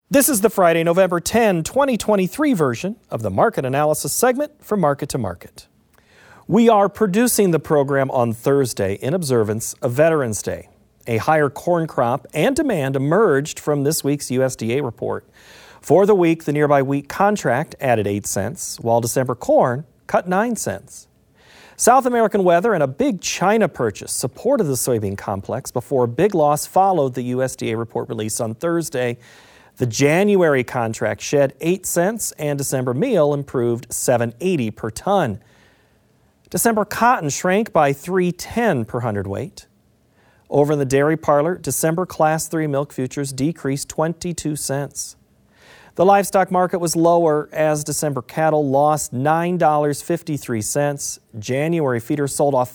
This is the Friday, November 10, 2023 version of the Market Analysis segment from Market to Market. We are producing the program on Thursday in observance of Veterans Day. A higher corn crop and demand emerged from this week's USDA report. For the week, the nearby wheat contract added 8 cents, while December corn cut 9 cents. South American weather and a big China purchase supported the soybean complex before a big loss followed the USDA report release on Thursday. The January contract shed 8 cents and December meal improved $7.80 per ton. December cotton shrank by $3.10 per hundredweight. Over in the dairy parlor, December Class 3 milk futures decreased 22 cents. The livestock market was lower as December cattle lost $9.53. January feeders sold off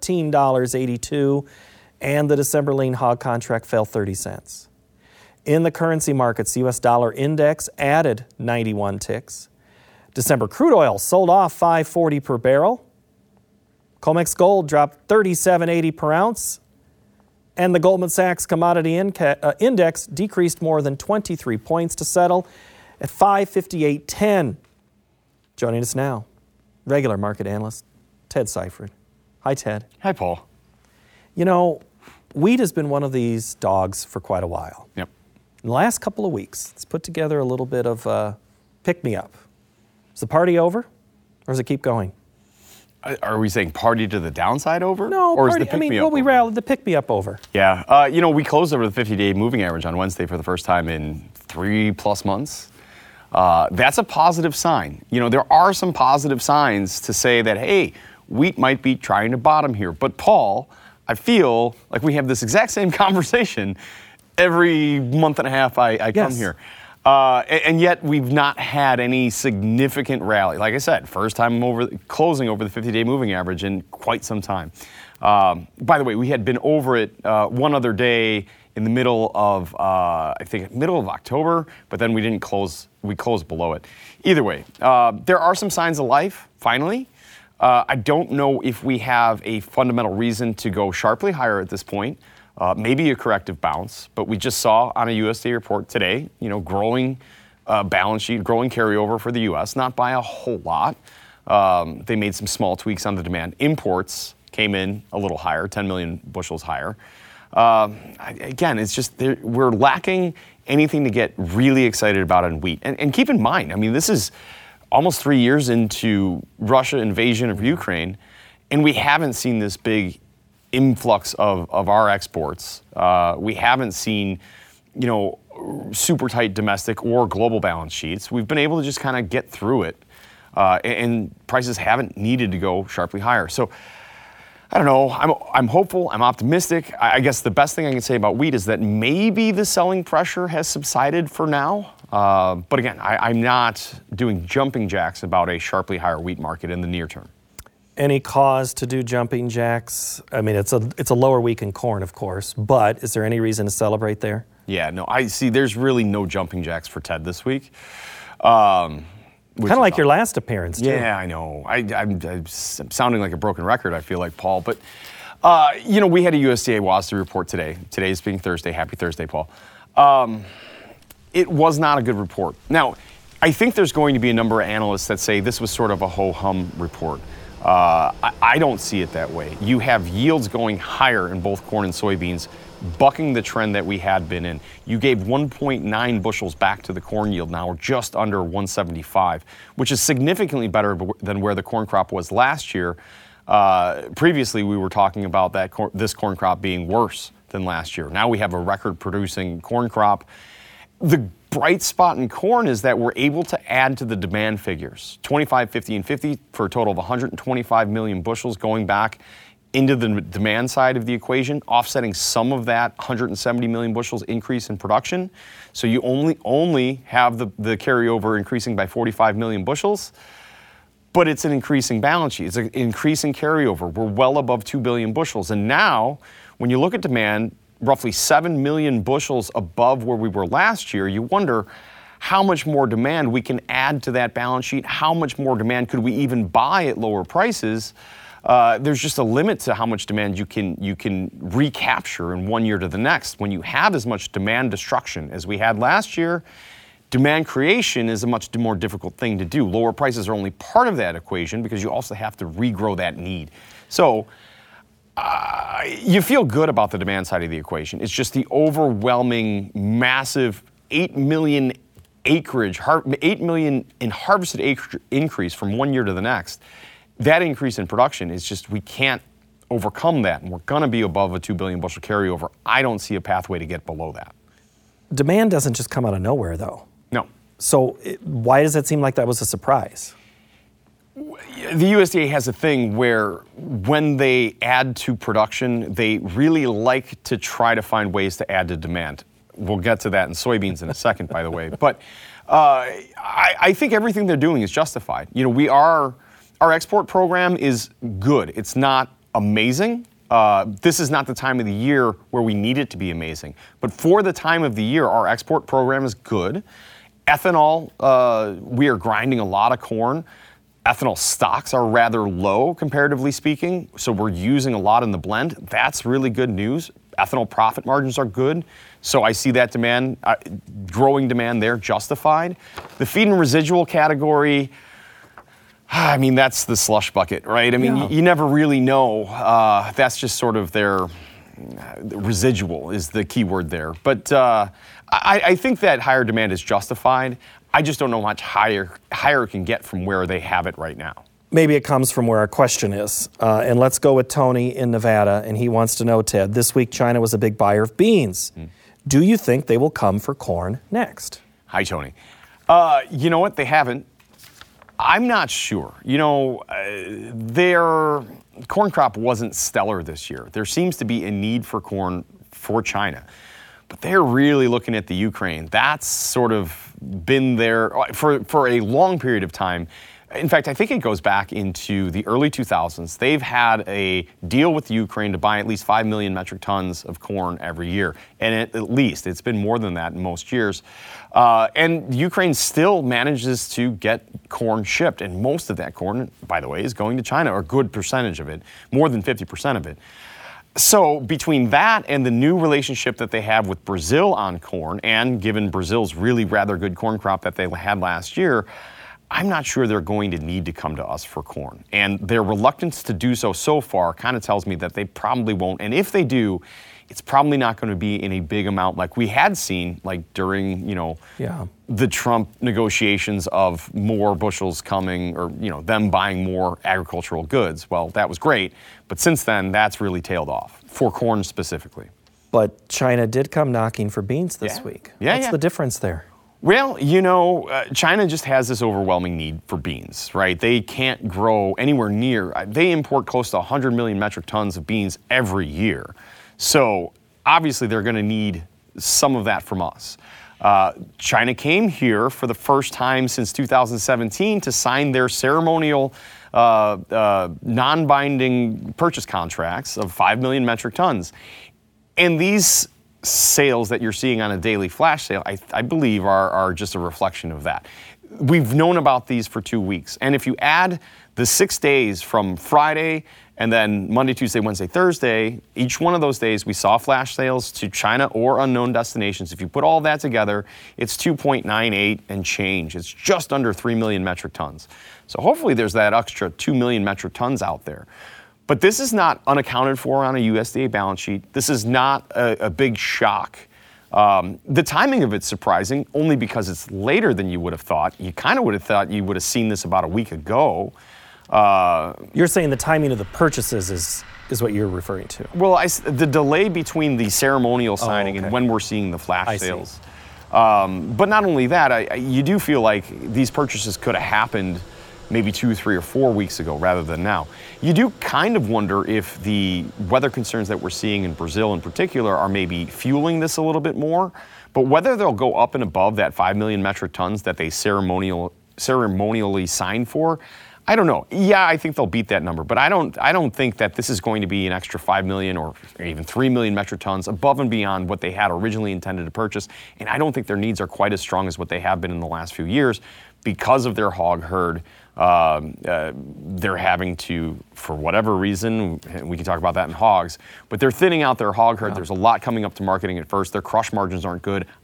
$14.82, and the December lean hog contract fell 30 cents. In the currency markets, U.S. dollar index added 91 ticks. December crude oil sold off $5.40 per barrel. COMEX gold dropped $37.80 per ounce. And the Goldman Sachs Commodity Index decreased more than 23 points to settle at 558.10. Joining us now, regular market analyst Ted Seifert. Hi, Ted. Hi, Paul. You know, wheat has been one of these dogs for quite a while. Yep. In the last couple of weeks, it's put together a little bit of pick-me-up. Is the party over, or does it keep going? Are we saying party to the downside over? No, or party, is the pick-me-up we over? rallied the pick-me-up over. Yeah. We closed over the 50-day moving average on Wednesday for the first time in 3+ months. That's a positive sign. There are some positive signs to say that, hey, wheat might be trying to bottom here. But, Paul, I feel like we have this exact same conversation every month and a half I come here. And yet we've not had any significant rally. Like I said, first time closing over the 50-day moving average in quite some time. By the way, we had been over it one other day in the middle of October, but then we didn't close. We closed below it. Either way, there are some signs of life, finally. I don't know if we have a fundamental reason to go sharply higher at this point. Maybe a corrective bounce, but we just saw on a USDA report today, growing balance sheet, growing carryover for the U.S., not by a whole lot. They made some small tweaks on the demand. Imports came in a little higher, 10 million bushels higher. Again, it's just we're lacking anything to get really excited about in wheat. And keep in mind, this is almost 3 years into Russia invasion of Ukraine, and we haven't seen this big influx of our exports. We haven't seen, super tight domestic or global balance sheets. We've been able to just kind of get through it, and prices haven't needed to go sharply higher. So I don't know. I'm hopeful. I'm optimistic. I guess the best thing I can say about wheat is that maybe the selling pressure has subsided for now. But again, I'm not doing jumping jacks about a sharply higher wheat market in the near term. Any cause to do jumping jacks? It's a lower week in corn, of course, but is there any reason to celebrate there? Yeah, no, I see there's really no jumping jacks for Ted this week. Kind of like your last appearance, too. Yeah, I know. I'm sounding like a broken record, I feel like, Paul. But, we had a USDA WASDE report today. Today's being Thursday. Happy Thursday, Paul. It was not a good report. Now, I think there's going to be a number of analysts that say this was sort of a ho-hum report. I don't see it that way. You have yields going higher in both corn and soybeans, bucking the trend that we had been in. You gave 1.9 bushels back to the corn yield now, or just under 175, which is significantly better than where the corn crop was last year. Previously, we were talking about this corn crop being worse than last year. Now we have a record-producing corn crop. The bright spot in corn is that we're able to add to the demand figures, 25, 50, and 50 for a total of 125 million bushels going back into the demand side of the equation, offsetting some of that 170 million bushels increase in production. So you only have the carryover increasing by 45 million bushels, but it's an increasing balance sheet. It's an increasing carryover. We're well above 2 billion bushels. And now, when you look at demand, roughly 7 million bushels above where we were last year, you wonder how much more demand we can add to that balance sheet, how much more demand could we even buy at lower prices. There's just a limit to how much demand you can recapture in 1 year to the next. When you have as much demand destruction as we had last year, Demand creation is a much more difficult thing to do. Lower prices are only part of that equation because you also have to regrow that need. So you feel good about the demand side of the equation. It's just the overwhelming, massive 8 million acreage, 8 million in harvested acreage increase from one year to the next. That increase in production is just, we can't overcome that, and we're going to be above a 2 billion bushel carryover. I don't see a pathway to get below that. Demand doesn't just come out of nowhere, though. No. So why does it seem like that was a surprise? The USDA has a thing where when they add to production, they really like to try to find ways to add to demand. We'll get to that in soybeans in a second, by the way. But I think everything they're doing is justified. You know, our export program is good. It's not amazing. This is not the time of the year where we need it to be amazing. But for the time of the year, our export program is good. Ethanol, we are grinding a lot of corn. Ethanol stocks are rather low, comparatively speaking, so we're using a lot in the blend. That's really good news. Ethanol profit margins are good, so I see that demand, growing demand there, justified. The feed and residual category, I mean, that's the slush bucket, right? I mean, you never really know. That's just sort of their residual is the key word there. But I think that higher demand is justified. I just don't know how much higher it can get from where they have it right now. Maybe it comes from where our question is. And let's go with Tony in Nevada, and he wants to know, Ted, this week China was a big buyer of beans. Do you think they will come for corn next? Hi, Tony. You know what? They haven't. I'm not sure. You know, their corn crop wasn't stellar this year. There seems to be a need for corn for China. But they're really looking at the Ukraine. That's sort of been there for a long period of time. In fact, I think it goes back into the early 2000s. They've had a deal with the Ukraine to buy at least 5 million metric tons of corn every year. And at least, it's been more than that in most years. And Ukraine still manages to get corn shipped. And most of that corn, by the way, is going to China, or a good percentage of it, more than 50% of it. So between that and the new relationship that they have with Brazil on corn, and given Brazil's really rather good corn crop that they had last year, I'm not sure they're going to need to come to us for corn. And their reluctance to do so far kind of tells me that they probably won't. And if they do, it's probably not going to be in a big amount like we had seen, like during, the Trump negotiations of more bushels coming, or, them buying more agricultural goods. Well, that was great. But since then, that's really tailed off, for corn specifically. But China did come knocking for beans this week. What's the difference there? Well, China just has this overwhelming need for beans, right? They can't grow anywhere near, they import close to 100 million metric tons of beans every year. So obviously they're going to need some of that from us. China came here for the first time since 2017 to sign their ceremonial non-binding purchase contracts of 5 million metric tons. And these sales that you're seeing on a daily flash sale, I believe are just a reflection of that. We've known about these for 2 weeks. And if you add the 6 days from Friday and then Monday, Tuesday, Wednesday, Thursday, each one of those days we saw flash sales to China or unknown destinations. If you put all that together, it's 2.98 and change. It's just under 3 million metric tons. So hopefully there's that extra 2 million metric tons out there. But this is not unaccounted for on a USDA balance sheet. This is not a big shock. The timing of it's surprising only because it's later than you would have thought. You kind of would have thought you would have seen this about a week ago. You're saying the timing of the purchases is what you're referring to? Well, the delay between the ceremonial signing and when we're seeing the flash sales. But not only that, you do feel like these purchases could have happened maybe 2, 3, or 4 weeks ago rather than now. You do kind of wonder if the weather concerns that we're seeing in Brazil in particular are maybe fueling this a little bit more. But whether they'll go up and above that 5 million metric tons that they ceremonially signed for, I don't know. Yeah, I think they'll beat that number, but I don't think that this is going to be an extra 5 million or even 3 million metric tons above and beyond what they had originally intended to purchase. And I don't think their needs are quite as strong as what they have been in the last few years because of their hog herd. They're having to, for whatever reason, we can talk about that in hogs, but they're thinning out their hog herd. There's a lot coming up to marketing at first. Their crush margins aren't good.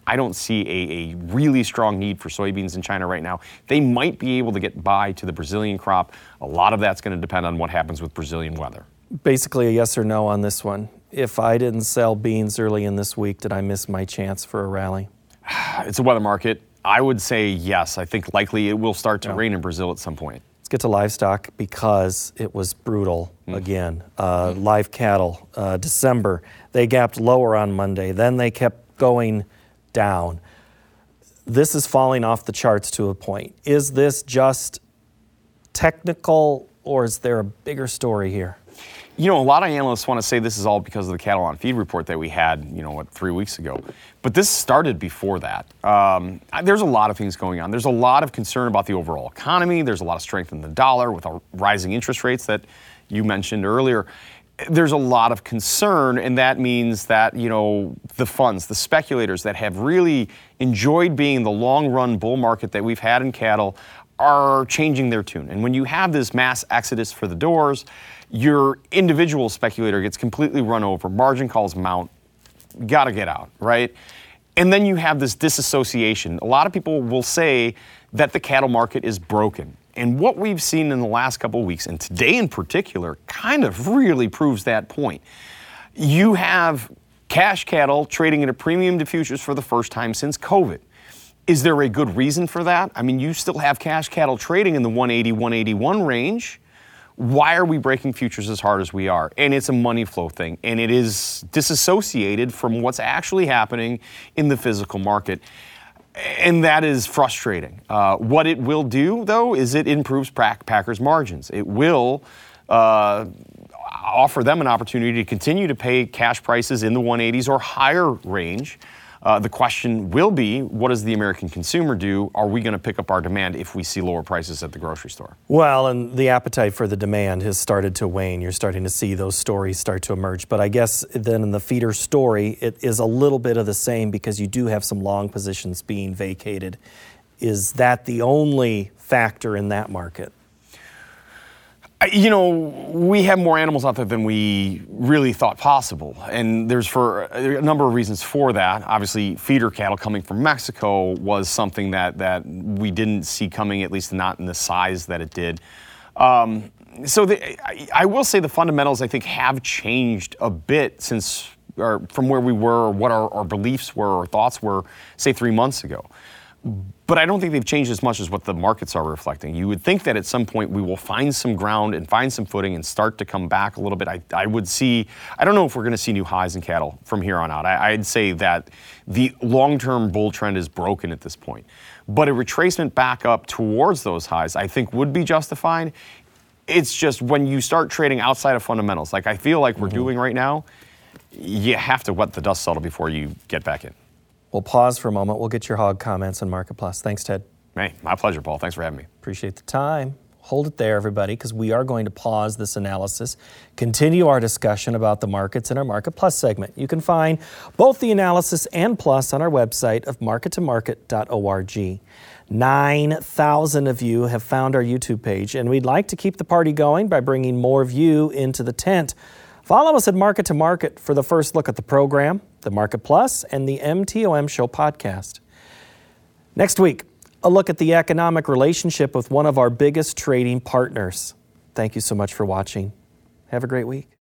I don't see a really strong need for soybeans in China right now. They might be able to get by to the Brazilian crop. A lot of that's going to depend on what happens with Brazilian weather. Basically a yes or no on this one. If I didn't sell beans early in this week, did I miss my chance for a rally? It's a weather market. I would say yes. I think likely it will start to rain in Brazil at some point. Let's get to livestock because it was brutal again. Live cattle, December, they gapped lower on Monday. Then they kept going down. This is falling off the charts to a point. Is this just technical or is there a bigger story here? You know, a lot of analysts want to say this is all because of the cattle on feed report that we had, 3 weeks ago. But this started before that. There's a lot of things going on. There's a lot of concern about the overall economy. There's a lot of strength in the dollar with our rising interest rates that you mentioned earlier. There's a lot of concern, and that means that, the funds, the speculators that have really enjoyed being the long-run bull market that we've had in cattle are changing their tune. And when you have this mass exodus for the doors, your individual speculator gets completely run over, margin calls mount, gotta get out, right? And then you have this disassociation. A lot of people will say that the cattle market is broken. And what we've seen in the last couple of weeks, and today in particular, kind of really proves that point. You have cash cattle trading at a premium to futures for the first time since COVID. Is there a good reason for that? I mean, you still have cash cattle trading in the 180, 181 range. Why are we breaking futures as hard as we are? And it's a money flow thing, and it is disassociated from what's actually happening in the physical market. And that is frustrating. What it will do, though, is it improves packers' margins. It will offer them an opportunity to continue to pay cash prices in the 180s or higher range. The question will be, what does the American consumer do? Are we going to pick up our demand if we see lower prices at the grocery store? Well, and the appetite for the demand has started to wane. You're starting to see those stories start to emerge. But I guess then in the feeder story, it is a little bit of the same because you do have some long positions being vacated. Is that the only factor in that market? We have more animals out there than we really thought possible. And there's for a number of reasons for that. Obviously, feeder cattle coming from Mexico was something that we didn't see coming, at least not in the size that it did. I will say the fundamentals, I think, have changed a bit from where we were, or what our beliefs were or thoughts were, say, 3 months ago. But I don't think they've changed as much as what the markets are reflecting. You would think that at some point we will find some ground and find some footing and start to come back a little bit. I don't know if we're going to see new highs in cattle from here on out. I'd say that the long-term bull trend is broken at this point. But a retracement back up towards those highs, I think, would be justified. It's just when you start trading outside of fundamentals, like I feel like we're doing right now, you have to let the dust settle before you get back in. We'll pause for a moment. We'll get your hog comments on Market Plus. Thanks, Ted. Hey, my pleasure, Paul. Thanks for having me. Appreciate the time. Hold it there, everybody, because we are going to pause this analysis, continue our discussion about the markets in our Market Plus segment. You can find both the analysis and plus on our website of markettomarket.org. 9,000 of you have found our YouTube page, and we'd like to keep the party going by bringing more of you into the tent. Follow us at Market to Market for the first look at the program, the Market Plus, and the MTOM Show podcast. Next week, a look at the economic relationship with one of our biggest trading partners. Thank you so much for watching. Have a great week.